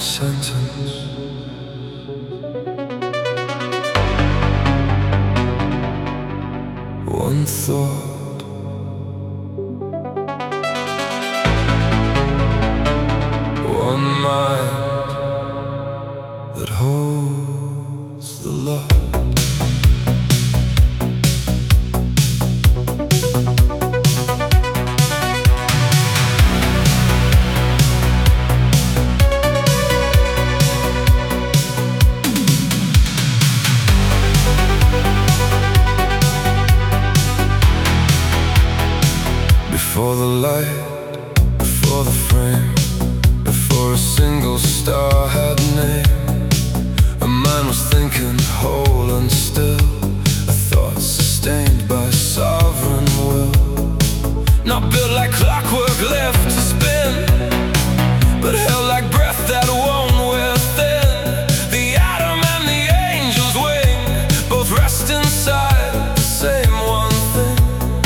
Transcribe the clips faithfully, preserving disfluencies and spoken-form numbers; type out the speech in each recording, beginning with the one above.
sentence. One thought. One mind that holds the lot. Before the light, before the frame, before a single star had a name, a man was thinking whole and still, a thought sustained by sovereign will. Not built like clockwork left to spin, but held like breath that won't wear thin. The atom and the angel's wing both rest inside the same one thing.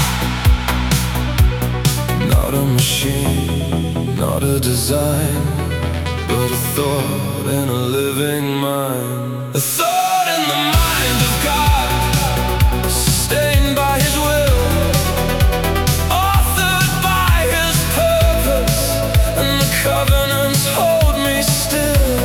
Not a machine, not a design, but a thought in a living mind. A thought in the mind of God, sustained by His will, authored by His purpose, and the covenants hold me still.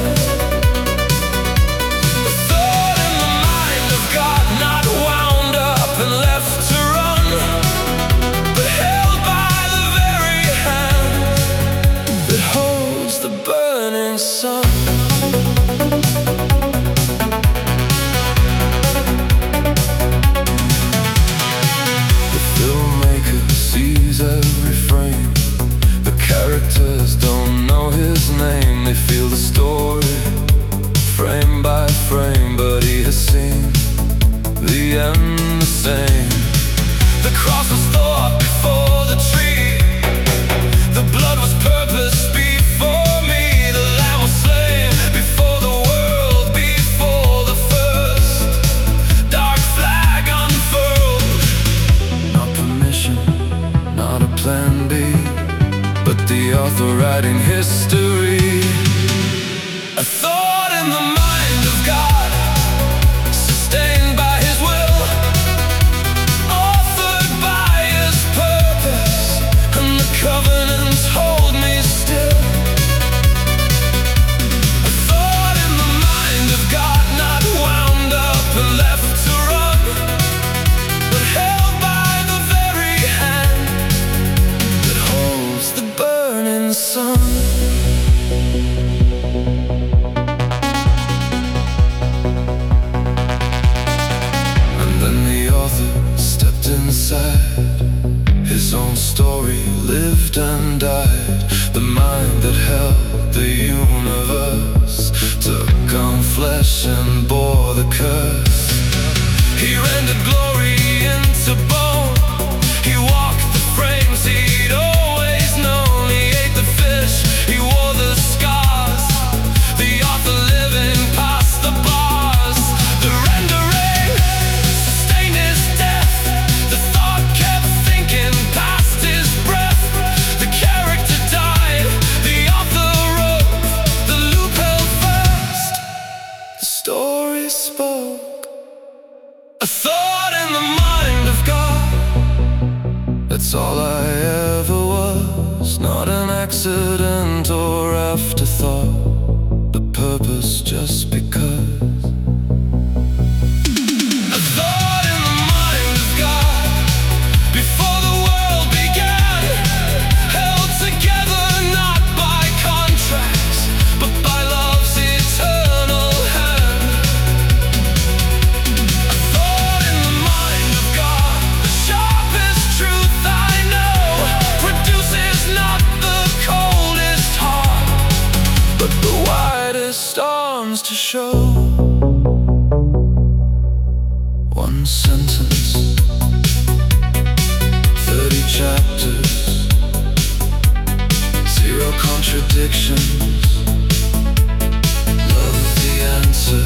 A thought in the mind of God, not wound up and left to run, but held by the very hand that holds the burning sun. The filmmaker sees every frame. The characters don't know his name. They feel the story, frame by frame, but he has seen the end the same. The cross was thought before the tree. The blood was purpose before me. The lamb was slain before the world, before the first dark flag unfurled. Not permission, not a plan B, but the author writing history. A thought in the mind of God, sustained by His will, authored by His purpose, and the covenants hold me still. A thought in the mind of God, not wound up and left to run, but held by the very hand that holds the burning sun. And then the author stepped inside his own story, lived and died. The mind that held the universe took on flesh and bore the curse. He rendered glory into bone. He walked the frames he'd always known. He ate the fish, he wore the scars. The author living past the bars. The rendering sustained his death. The thought kept thinking past his breath. The character died, the author wrote. The loop held fast, the story spoke. A thought in the mind of God, that's all I ever was. Not an accident or afterthought, but purpose just because. A thought in the mind of God, before the world began, held together not by contracts, but by love's eternal hand. A thought in the mind of God, the sharpest truth I know, produces not the coldest heart, but the widest arms to show. One sentence, thirty chapters, zero contradictions. Love's the answer.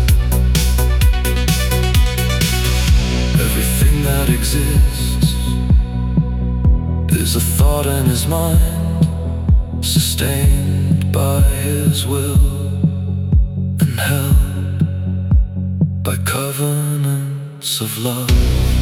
Everything that exists is a thought in his mind, sustained by his will and held by covenants of love.